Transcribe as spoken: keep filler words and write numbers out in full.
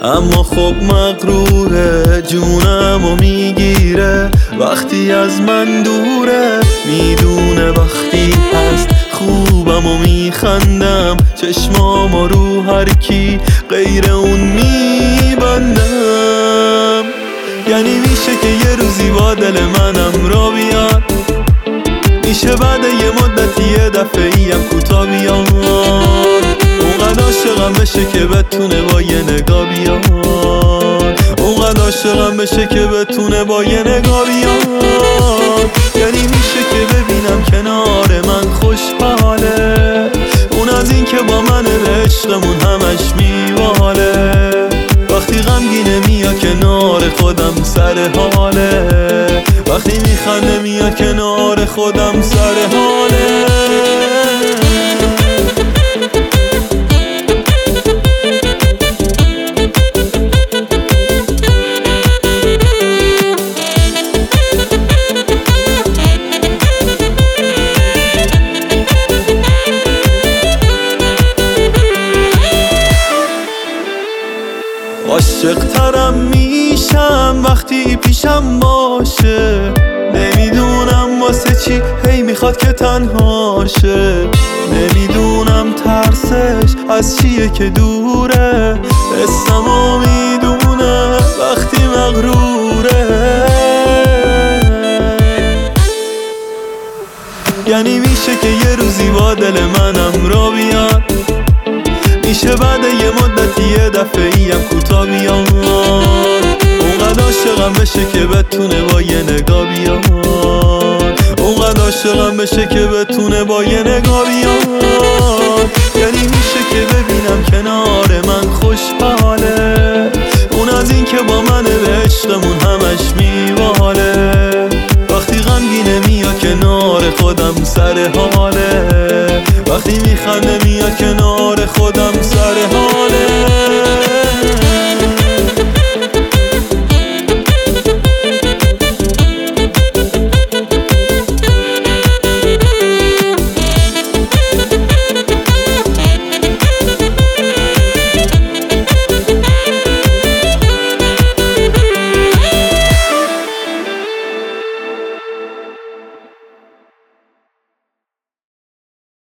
اما خب مغروره، جونم و میگیره وقتی از من دوره. میدونه وقتی هست خوبم و میخندم، چشمام رو هر کی غیر اون میبندم. یعنی میشه که یه روزی با دل منم را بیاد، میشه بعد یه مدتی یه دفعه ایم کوتا بیاد. اونقدر عاشقم بشه که بتونه با یه نگاه بیاد، اونقدر عاشقم بشه که بتونه با یه نگاه بیاد. یعنی میشه که ببینم کنار من خوشحاله، اون از این که با من عشقمون همش میواله. وقتی غمگینه میا کنار خودم سر حاله، وقتی میخنده میا کنار خودم سر حاله. عاشق ترم میشم وقتی پیشم باشه، نمیدونم واسه چی هی میخواد که تنها شه. نمیدونم ترسش از چیه که دوره، اسممو میدونه وقتی مغروره. یعنی میشه که یه روزی با دل منم را بیاد، میشه بعد یه مدتی یه دفعه ایم کوتا بیاد. اونقدر عاشقم بشه که بتونه با یه نگاه بیاد، اونقدر عاشقم بشه که بتونه با یه نگاه بیاد. یعنی میشه که ببینم کنار من خوشحاله، اون از این که با من عشقمون همش میواله. وقتی غمگینه میا کنار خودم سر حاله، وقتی میخنده میا کنار خودم سر حاله.